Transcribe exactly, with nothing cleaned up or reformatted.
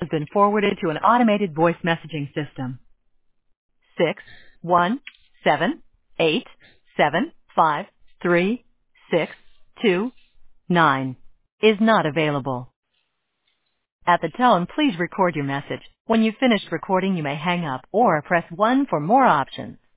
been forwarded to an automated voice messaging system. Six one seven eight seven five three six two nine is not available. At the tone, please record your message. When you've finished recording, you may hang up or press one for more options.